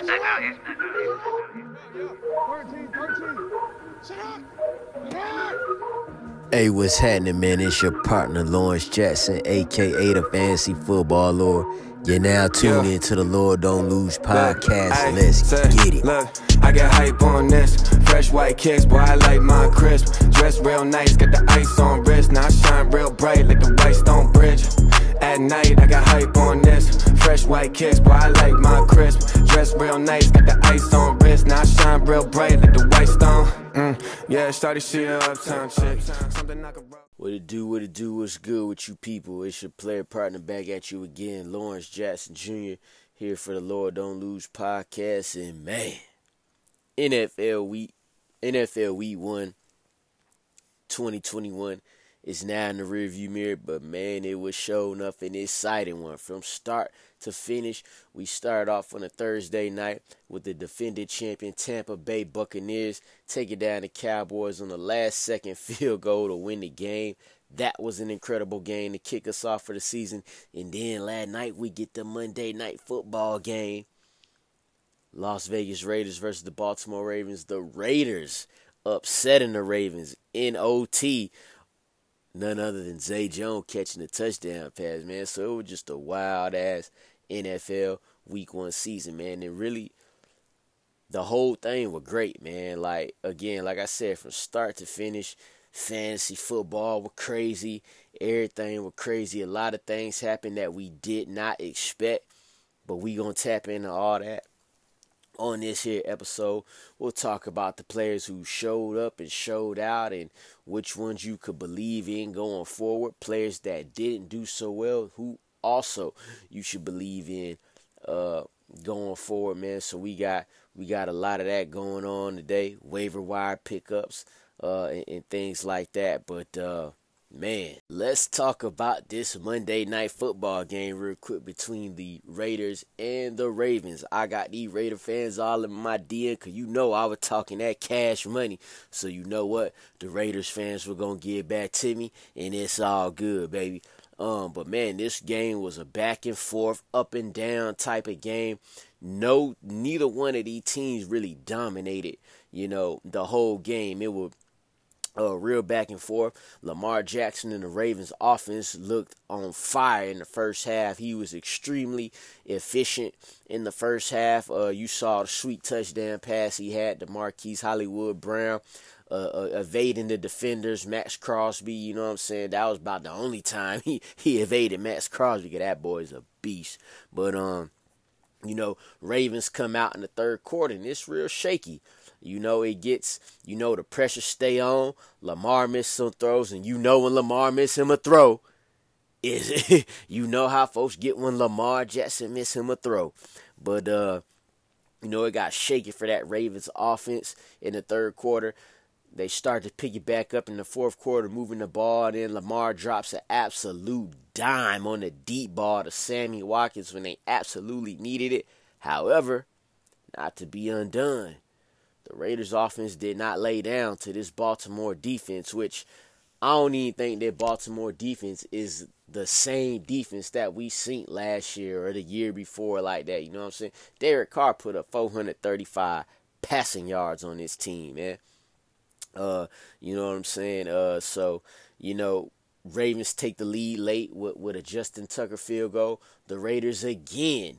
Hey, what's happening, man? It's your partner, Lawrence Jackson, a.k.a. the Fantasy Football Lord. You're now tuned into the Lord Don't Lose podcast. Let's get it. Look, I got hype on this. Fresh white kicks, boy, I like mine crisp. Dress real nice, got the ice on wrist. Now I shine real bright like the White Stone Bridge. At night, I got hype on this. Fresh white kicks, boy, I like mine crisp. Dress real nice, got the ice on wrist. Now I shine real bright like the White Stone. Yeah, started shit uptown chick. Something I could rock. What it do, what's good with you people? It's your player partner back at you again, Lawrence Jackson Jr. here for the Lord Don't Lose podcast. And man, NFL Week 1 2021 is now in the rearview mirror, but man, it was sure enough an exciting one from start to finish. We started off on a Thursday night with the defending champion Tampa Bay Buccaneers taking down the Cowboys on the last-second field goal to win the game. That was an incredible game to kick us off for the season. And then last night we get the Monday Night Football game. Las Vegas Raiders versus the Baltimore Ravens. The Raiders upsetting the Ravens in OT. None other than Zay Jones catching a touchdown pass, man. So it was just a wild-ass NFL Week 1 season, man. And really, the whole thing was great, man. Like I said, from start to finish, fantasy football was crazy. Everything was crazy. A lot of things happened that we did not expect. But we going to tap into all that on this here episode. We'll talk about the players who showed up and showed out and which ones you could believe in going forward. Players that didn't do so well, who also you should believe in going forward, man. So we got a lot of that going on today. Waiver wire pickups and things like that. But man, let's talk about this Monday Night Football game real quick between the Raiders and the Ravens. I got these Raider fans all in my DM because you know I was talking that cash money. So you know what? The Raiders fans were going to give back to me, and it's all good, baby. But man, this game was a back and forth, up and down type of game. Neither one of these teams really dominated, the whole game. It was real back and forth. Lamar Jackson and the Ravens offense looked on fire in the first half. He was extremely efficient in the first half. You saw the sweet touchdown pass he had to Marquise Hollywood Brown, evading the defenders, Max Crosby. You know what I'm saying? That was about the only time he evaded Max Crosby, because that boy is a beast. But Ravens come out in the third quarter and it's real shaky. It gets, the pressure stay on. Lamar missed some throws, and when Lamar miss him a throw, is how folks get when Lamar Jackson miss him a throw. But, it got shaky for that Ravens offense in the third quarter. They start to pick it back up in the fourth quarter, moving the ball. And then Lamar drops an absolute dime on the deep ball to Sammy Watkins when they absolutely needed it. However, not to be undone. The Raiders offense did not lay down to this Baltimore defense, which I don't even think that Baltimore defense is the same defense that we seen last year or the year before like that. You know what I'm saying? Derek Carr put up 435 passing yards on this team, man. You know what I'm saying? Ravens take the lead late with a Justin Tucker field goal. The Raiders again,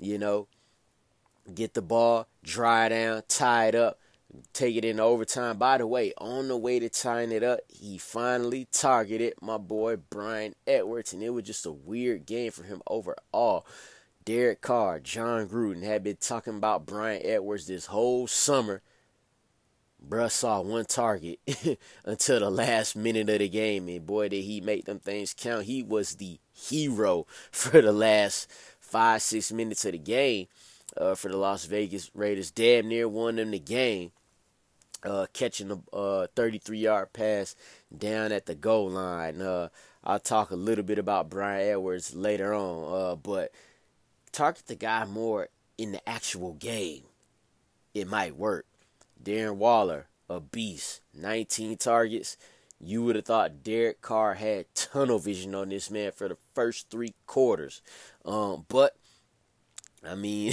get the ball, dry down, tie it up, take it into overtime. By the way, on the way to tying it up, he finally targeted my boy Bryan Edwards, and it was just a weird game for him overall. Derek Carr, John Gruden had been talking about Bryan Edwards this whole summer. Bruh saw one target until the last minute of the game, and boy, did he make them things count. He was the hero for the last 5-6 minutes of the game. For the Las Vegas Raiders, damn near won them the game, catching a 33-yard pass down at the goal line. I'll talk a little bit about Bryan Edwards later on, but target the guy more in the actual game. It might work. Darren Waller, a beast, 19 targets. You would have thought Derek Carr had tunnel vision on this man for the first 3 quarters. But mean,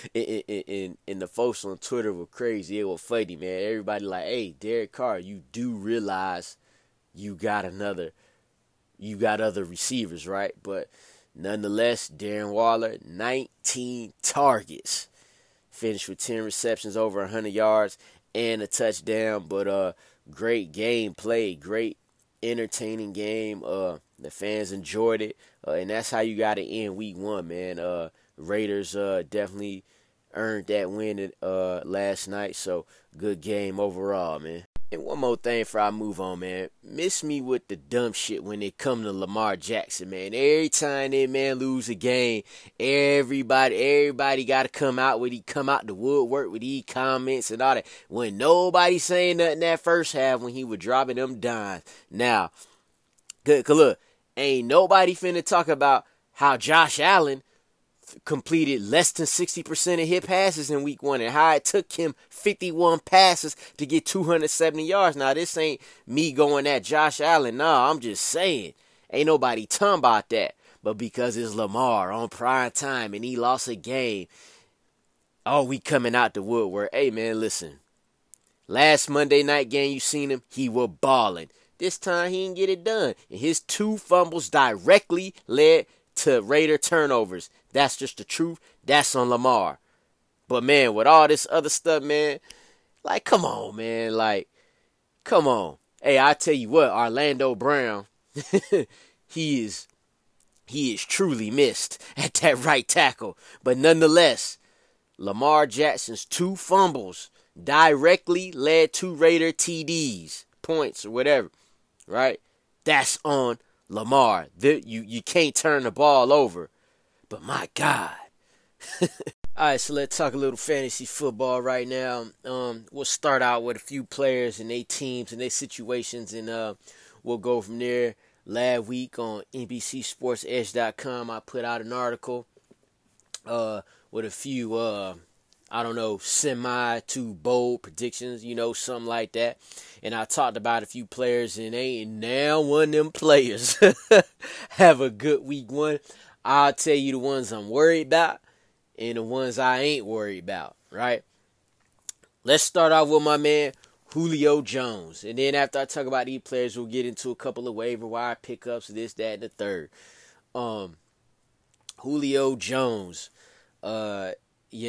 and the folks on Twitter were crazy. It was funny, man. Everybody like, hey, Derek Carr, you do realize you got other receivers, right? But nonetheless, Darren Waller, 19 targets. Finished with 10 receptions, over 100 yards, and a touchdown. But great game played, great entertaining game. The fans enjoyed it, and that's how you got to end week 1, man. Raiders definitely earned that win last night, so good game overall, man. And one more thing before I move on, man. Miss me with the dumb shit when it come to Lamar Jackson, man. Every time that man lose a game, everybody got to come out the woodwork with these comments and all that. When nobody saying nothing that first half when he was dropping them dimes. Now, cause look, ain't nobody finna talk about how Josh Allen completed less than 60% of hit passes in week 1 and how it took him 51 passes to get 270 yards. Now, this ain't me going at Josh Allen. No, I'm just saying. Ain't nobody talking about that. But because it's Lamar on prime time and he lost a game, oh, we coming out the woodwork. Hey, man, listen. Last Monday night game you seen him, he was balling. This time he didn't get it done. And his 2 fumbles directly led to Raider turnovers. That's just the truth. That's on Lamar. But, man, with all this other stuff, man, like, come on, man. Like, come on. Hey, I tell you what, Orlando Brown, he is truly missed at that right tackle. But nonetheless, Lamar Jackson's 2 fumbles directly led to Raider TDs, points or whatever, right? That's on Lamar. You can't turn the ball over. But my God. All right, so let's talk a little fantasy football right now. We'll start out with a few players and their teams and their situations, and we'll go from there. Last week on NBCSportsEdge.com, I put out an article with a few, semi to bold predictions, something like that. And I talked about a few players, and ain't now one of them players have a good week 1. I'll tell you the ones I'm worried about and the ones I ain't worried about, right? Let's start off with my man, Julio Jones. And then after I talk about these players, we'll get into a couple of waiver wire pickups, this, that, and the third. Julio Jones, it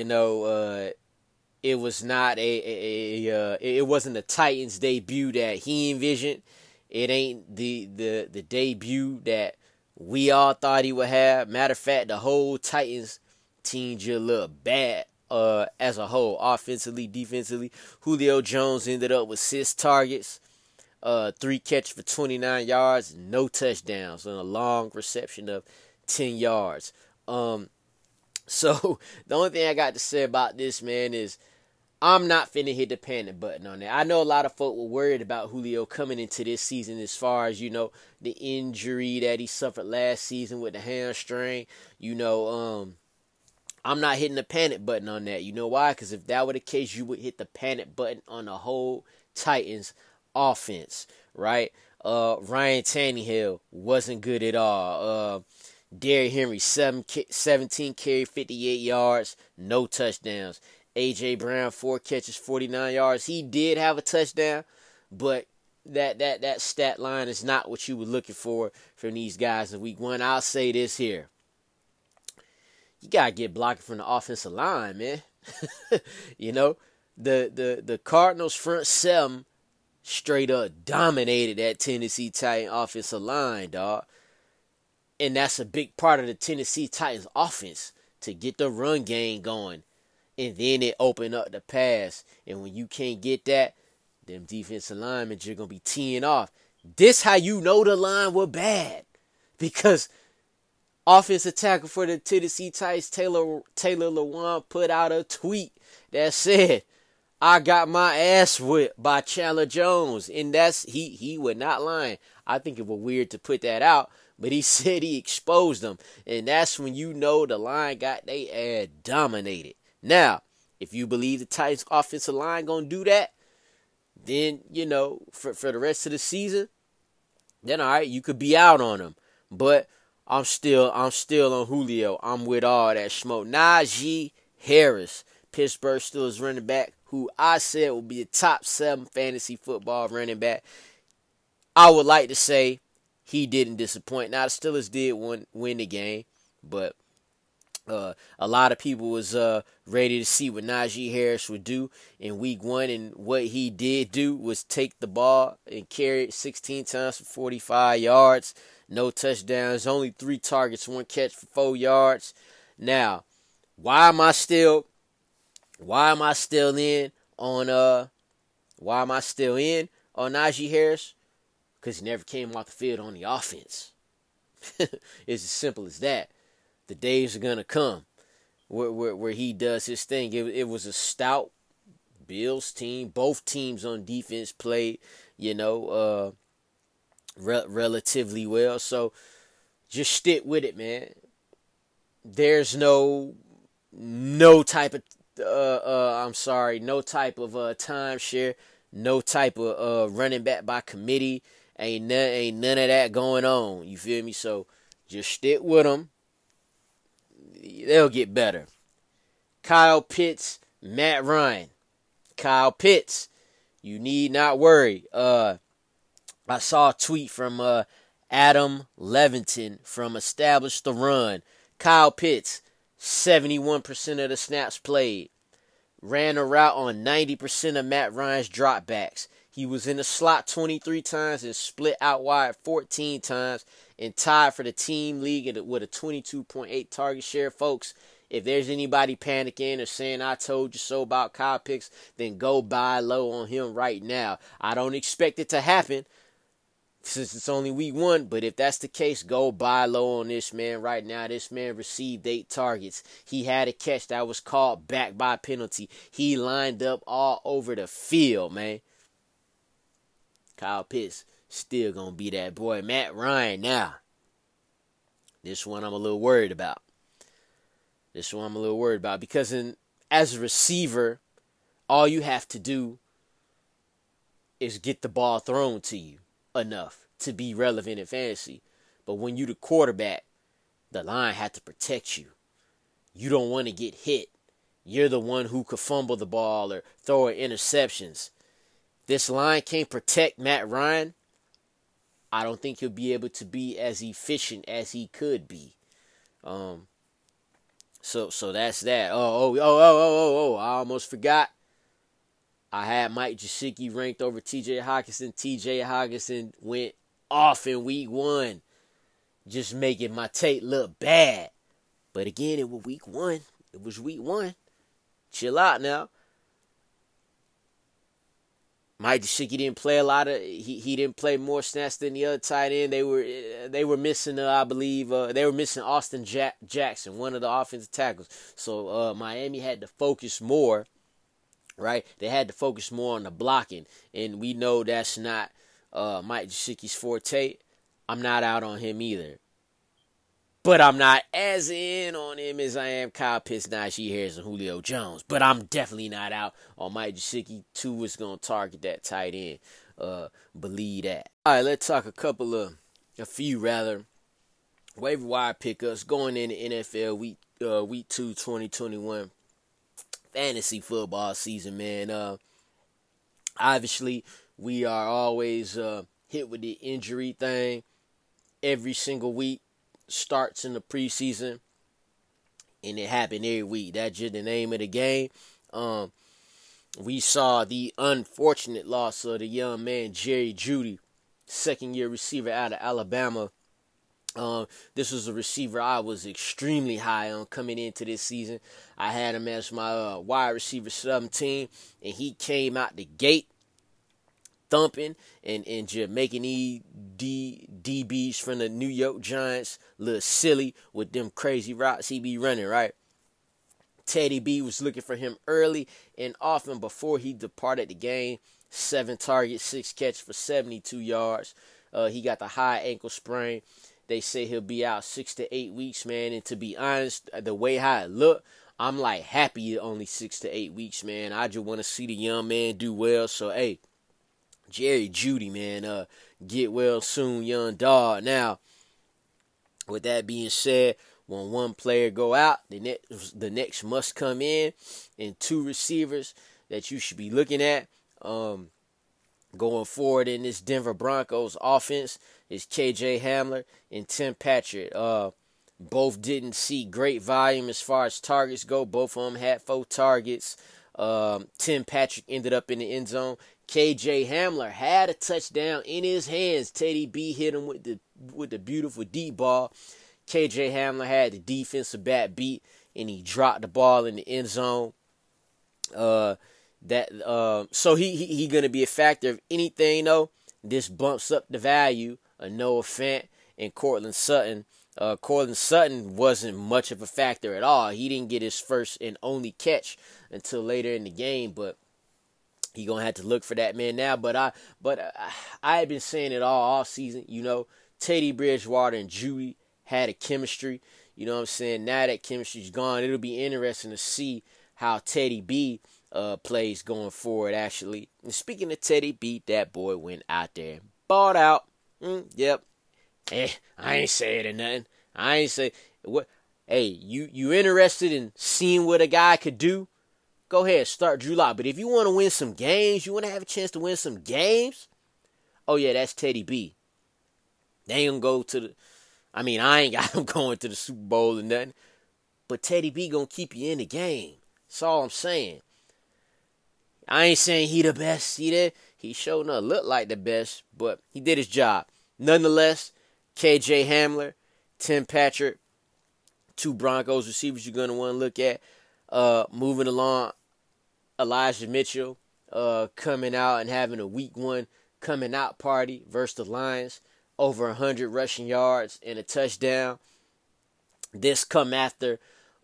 was not it wasn't the Titans debut that he envisioned. It ain't the debut that we all thought he would have. Matter of fact, the whole Titans team just looked bad as a whole, offensively, defensively. Julio Jones ended up with 6 targets, 3 catches for 29 yards, no touchdowns, and a long reception of 10 yards. So the only thing I got to say about this, man, is I'm not finna hit the panic button on that. I know a lot of folk were worried about Julio coming into this season as far as, the injury that he suffered last season with the hamstring. I'm not hitting the panic button on that. You know why? Because if that were the case, you would hit the panic button on the whole Titans offense, right? Ryan Tannehill wasn't good at all. Derrick Henry, 17 carry, 58 yards, no touchdowns. A.J. Brown, 4 catches, 49 yards. He did have a touchdown, but that stat line is not what you were looking for from these guys in week 1. I'll say this here. You got to get blocking from the offensive line, man. The Cardinals front 7 straight up dominated that Tennessee Titan offensive line, dog. And that's a big part of the Tennessee Titans offense, to get the run game going. And then it opened up the pass. And when you can't get that, them defensive linemen, you're going to be teeing off. This how you know the line was bad. Because offensive tackle for the Tennessee Titans, Taylor Lewan, put out a tweet that said, I got my ass whipped by Chandler Jones. And that's he was not lying. I think it was weird to put that out, but he said he exposed them. And that's when you know the line got their ass dominated. Now, if you believe the Titans offensive line going to do that, then, for the rest of the season, then all right, you could be out on them. But I'm still on Julio. I'm with all that smoke. Najee Harris, Pittsburgh Steelers running back, who I said will be a top 7 fantasy football running back. I would like to say he didn't disappoint. Now, the Steelers did win the game, but a lot of people was ready to see what Najee Harris would do in week 1, and what he did do was take the ball and carry it 16 times for 45 yards. No touchdowns, only 3 targets, 1 catch for 4 yards. Now, why am I still in on Najee Harris? Because he never came off the field on the offense. It's as simple as that. The days are gonna come where he does his thing. It was a stout Bills team. Both teams on defense played, relatively well. So just stick with it, man. There's no type of timeshare, no type of running back by committee. Ain't none of that going on. You feel me? So just stick with them. They'll get better. Kyle Pitts, Matt Ryan. Kyle Pitts, you need not worry. I saw a tweet from Adam Leviton from Establish the Run. Kyle Pitts, 71% of the snaps played. Ran a route on 90% of Matt Ryan's dropbacks. He was in the slot 23 times and split out wide 14 times and tied for the team league with a 22.8 target share. Folks, if there's anybody panicking or saying I told you so about Kyle Pitts, then go buy low on him right now. I don't expect it to happen since it's only week 1, but if that's the case, go buy low on this man right now. This man received 8 targets. He had a catch that was called back by penalty. He lined up all over the field, man. Kyle Pitts still gonna be that boy. Matt Ryan now. This one I'm a little worried about. Because as a receiver, all you have to do is get the ball thrown to you enough to be relevant in fantasy. But when you the quarterback, the line had to protect you. You don't want to get hit. You're the one who could fumble the ball or throw interceptions. This line can't protect Matt Ryan. I don't think he'll be able to be as efficient as he could be. So that's that. Oh! I almost forgot. I had Mike Gesicki ranked over T.J. Hockenson. T.J. Hockenson went off in week 1, just making my tape look bad. But again, it was week 1. Chill out now. Mike Gesicki didn't play a lot of. He didn't play more snaps than the other tight end. They were missing. I believe they were missing Austin Jackson, one of the offensive tackles. So Miami had to focus more. Right, they had to focus more on the blocking, and we know that's not Mike Gesicki's forte. I'm not out on him either, but I'm not as in on him as I am Kyle Pitts, Najee Harris, and Julio Jones. But I'm definitely not out on Mike Gesicki. Tua is gonna target that tight end. Believe that. All right, let's talk a few waiver wire pickups going in the NFL week 2, 2021. Fantasy football season, man. Obviously, we are always hit with the injury thing. Every single week starts in the preseason, and it happened every week. That's just the name of the game. We saw the unfortunate loss of the young man Jerry Jeudy, second-year receiver out of Alabama. This was a receiver I was extremely high on coming into this season. I had him as my wide receiver 17, and he came out the gate thumping and just making DBs from the New York Giants a little silly with them crazy routes he be running, right? Teddy B was looking for him early and often before he departed the game. 7 targets, 6 catches for 72 yards. He got the high ankle sprain. They say he'll be out 6 to 8 weeks, man. And to be honest, the way how it looked, I'm like happy only 6 to 8 weeks, man. I just want to see the young man do well. So, hey, Jerry Jeudy, man, get well soon, young dog. Now, With that being said, when one player go out, the next must come in, and two receivers that you should be looking at going forward in this Denver Broncos offense is KJ Hamler and Tim Patrick. Both didn't see great volume as far as targets go. Both of them had 4 targets. Tim Patrick ended up in the end zone. KJ Hamler had a touchdown in his hands. Teddy B hit him with the beautiful deep ball. KJ Hamler had the defensive back beat, and he dropped the ball in the end zone. So he gonna be a factor. If anything though, this bumps up the value of Noah Fant and Courtland Sutton. Courtland Sutton wasn't much of a factor at all. He didn't get his first and only catch until later in the game, but he gonna have to look for that man now. But I had been saying it all off season. You know, Teddy Bridgewater and Jeudy had a chemistry. You know what I'm saying? Now that chemistry's gone, it'll be interesting to see how Teddy B plays going forward, actually. And speaking of Teddy B, that boy went out there and balled out. Yep. I ain't saying it or nothing. I ain't say what. Hey, you interested in seeing what a guy could do? Go ahead, start Drew Lock. But if you want to win some games, you want to have a chance to win some games, oh yeah, that's Teddy B. They ain't gonna go to the. I mean, I ain't got him going to the Super Bowl or nothing. But Teddy B gonna keep you in the game. That's all I'm saying. I ain't saying he the best. He sure not look like the best, but he did his job. Nonetheless, KJ Hamler, Tim Patrick, 2 Broncos receivers you're going to want to look at. Moving along, Elijah Mitchell coming out and having a week 1 coming out party versus the Lions. Over 100 rushing yards and a touchdown. This come after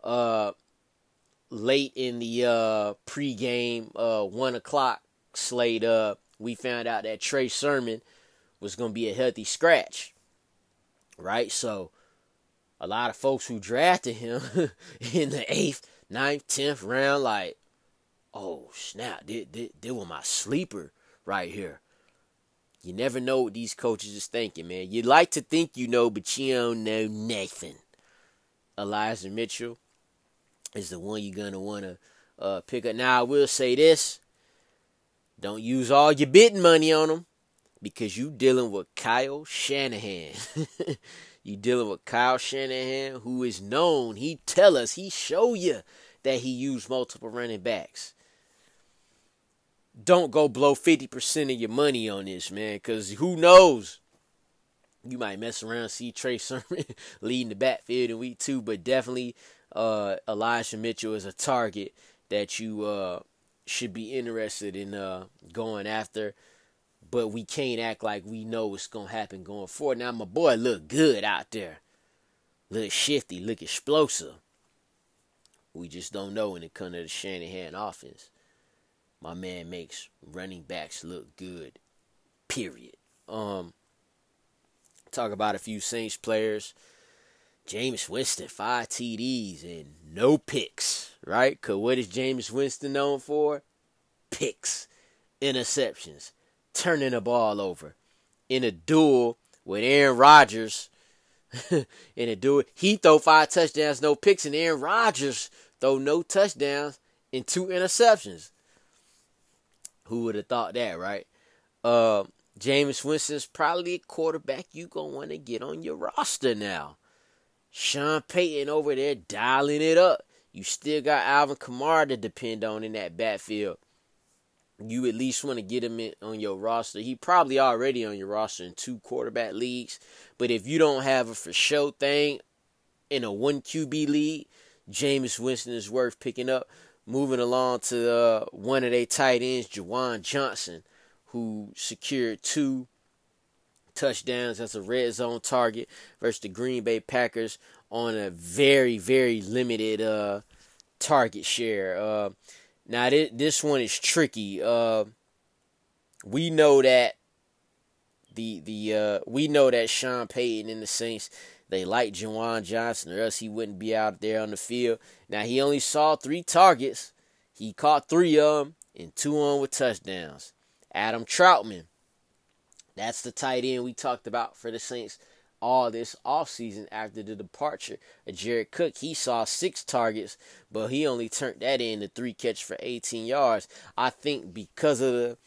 late in the pregame 1 o'clock slate. We found out that Trey Sermon was going to be a healthy scratch. Right? So, a lot of folks who drafted him in the 8th, 9th, 10th round, like, oh, snap, they were my sleeper right here. You never know what these coaches is thinking, man. You like to think you know, but you don't know nothing. Elijah Mitchell is the one you're going to want to pick up. Now, I will say this. Don't use all your bidding money on him, because you dealing with Kyle Shanahan. You dealing with Kyle Shanahan, who is known. He tell us, he show you that he used multiple running backs. Don't go blow 50% of your money on this, man, because who knows? You might mess around and see Trey Sermon leading the backfield in week 2, but definitely Elijah Mitchell is a target that you should be interested in going after. But we can't act like we know what's going to happen going forward. Now, my boy look good out there. Look shifty, look explosive. We just don't know when it comes to the Shanahan offense. My man makes running backs look good. Period. Talk about a few Saints players. Jameis Winston, 5 TDs and no picks, right? Because what is Jameis Winston known for? Picks, interceptions, turning the ball over. In a duel with Aaron Rodgers, he throw 5 touchdowns, no picks, and Aaron Rodgers throw no touchdowns and 2 interceptions. Who would have thought that, right? Jameis Winston's probably a quarterback you going to want to get on your roster now. Sean Payton over there dialing it up. You still got Alvin Kamara to depend on in that backfield. You at least want to get him on your roster. He probably already on your roster in 2 quarterback leagues. But if you don't have a for sure thing in a 1 QB league, Jameis Winston is worth picking up. Moving along to one of their tight ends, Juwan Johnson, who secured 2 touchdowns as a red zone target versus the Green Bay Packers on a very, very limited target share. Now, this one is tricky. We know that we know that Sean Payton and the Saints, they like Juwan Johnson, or else he wouldn't be out there on the field. Now, he only saw 3 targets. He caught 3 of them, and 2 of them were touchdowns. Adam Troutman, that's the tight end we talked about for the Saints all this offseason after the departure of Jared Cook. He saw 6 targets, but he only turned that into 3 catches for 18 yards. I think because of the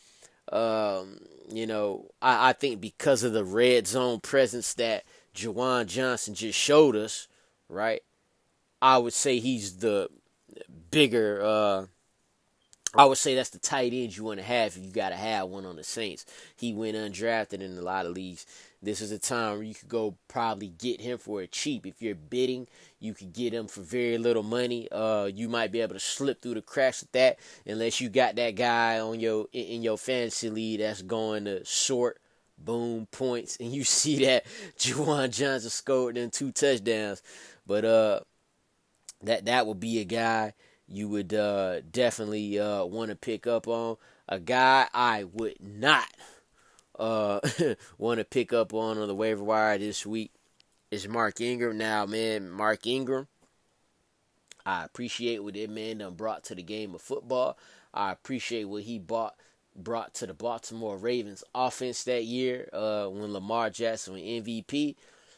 I think because of the red zone presence that Juwan Johnson just showed us, right? I would say he's the bigger, I would say that's the tight end you want to have if you got to have one on the Saints. He went undrafted in a lot of leagues. This is a time where you could go probably get him for a cheap. If you're bidding, you could get him for very little money. You might be able to slip through the cracks with that unless you got that guy on in your fantasy league that's going to short, boom, points. And you see that Juwan Johnson scored them 2 touchdowns. But that would be a guy you would definitely want to pick up on. A guy I would not want to pick up on the waiver wire this week is Mark Ingram. Now, man, Mark Ingram, I appreciate what that man done brought to the game of football. I appreciate what he brought to the Baltimore Ravens offense that year when Lamar Jackson was MVP.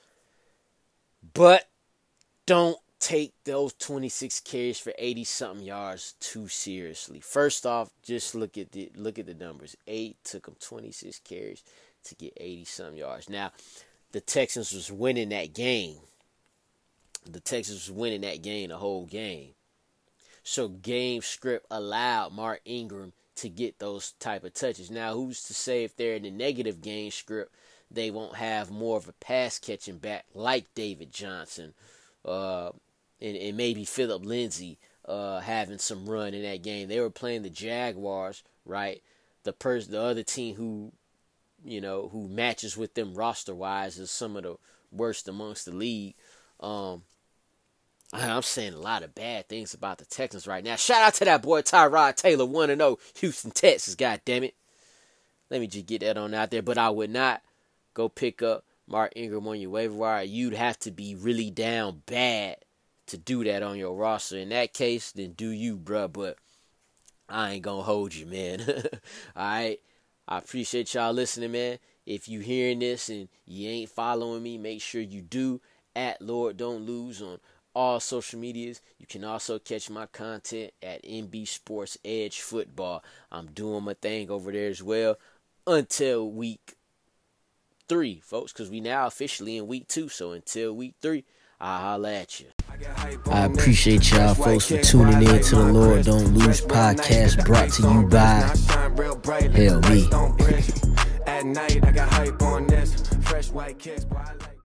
But don't take those 26 carries for 80-something yards too seriously. First off, just look at the numbers. 8 took him 26 carries to get 80-something yards. Now, the Texans was winning that game. The whole game. So game script allowed Mark Ingram to get those type of touches. Now, who's to say if they're in the negative game script, they won't have more of a pass catching back like David Johnson, and maybe Phillip Lindsay having some run in that game. They were playing the Jaguars, right? The other team who matches with them roster wise is some of the worst amongst the league. I'm saying a lot of bad things about the Texans right now. Shout out to that boy Tyrod Taylor, 1-0, Houston, Texas. God damn it! Let me just get that on out there. But I would not go pick up Mark Ingram on your waiver wire. You'd have to be really down bad to do that on your roster. In that case, then do you, bruh. But I ain't gonna hold you, man. Alright? I appreciate y'all listening, man. If you hearing this and you ain't following me, make sure you do at Lord Don't Lose on all social medias. You can also catch my content at NB Sports Edge Football. I'm doing my thing over there as well until week 3, folks, because we now officially in week 2. So until week 3, I'll holla at you. I appreciate y'all folks for tuning in to the Lord Don't Lose podcast, brought to you by Hell Me. At night, I got hype on this. Fresh white kicks, boy, I like